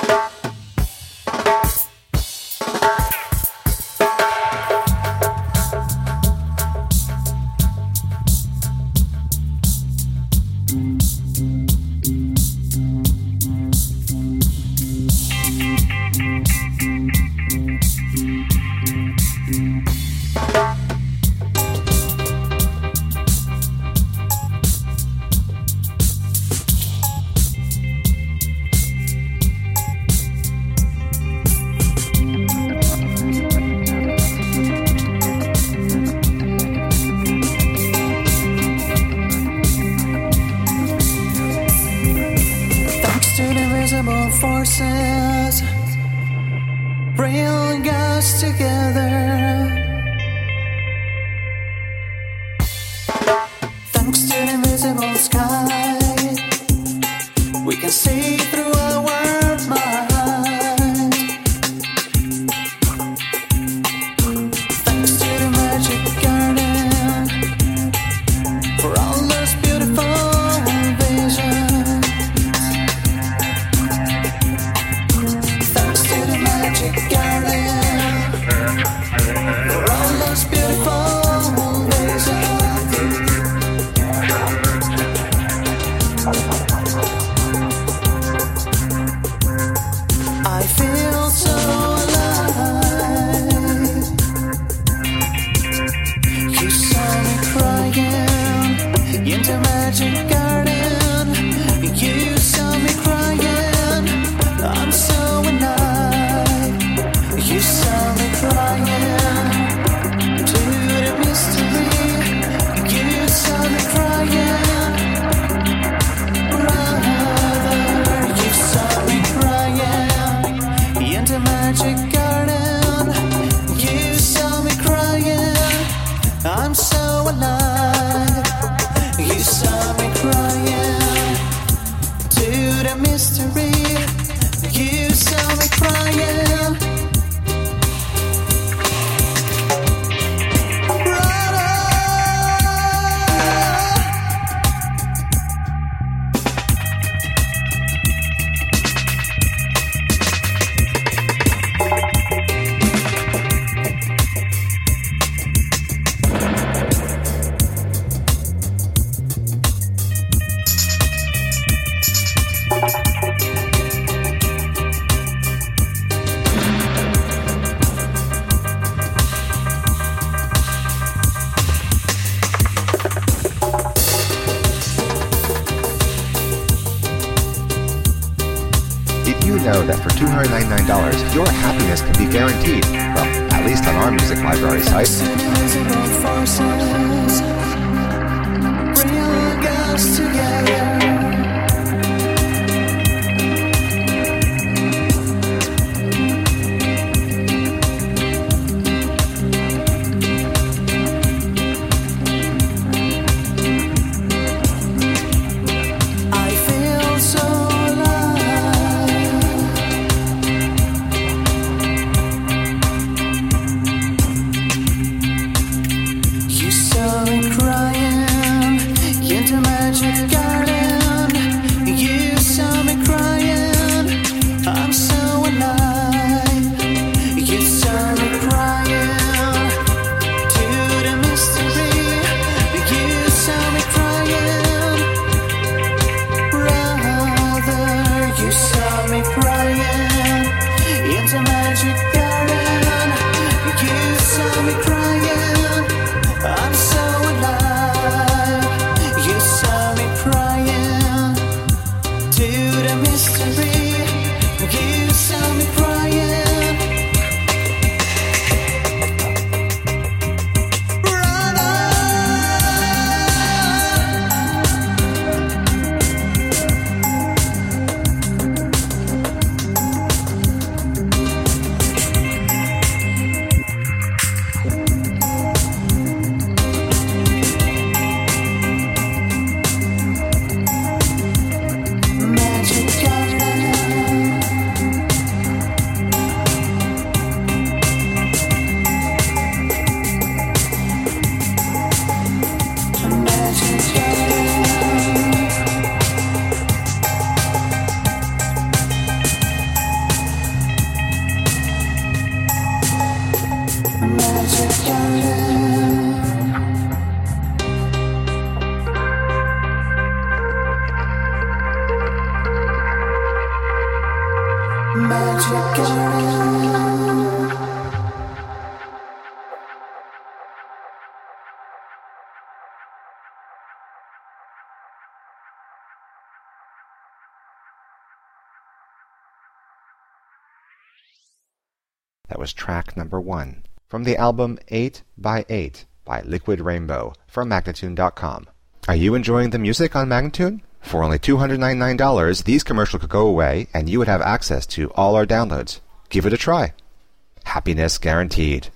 Forces bring us together. Thanks to the invisible sky, we can see through our mind. Thanks to the magic garden for all those beautiful visions. Into magic garden, you saw me crying. I'm so alive. You saw me crying to the mystery. You saw me crying, brother. You saw me crying into magic garden. You saw me crying. I'm so alive. You saw me crying to the mystery. You saw me crying, brother. Did you know that for $299, your happiness can be guaranteed? Well, at least on our music library site. Bring us together. You saw me crying into magic garden. Magic Garden. That was track number 1 from the album 8 by 8 by Liquid Rainbow from Magnatune.com. Are you enjoying the music on Magnatune? For only $299, these commercials could go away and you would have access to all our downloads. Give it a try. Happiness guaranteed.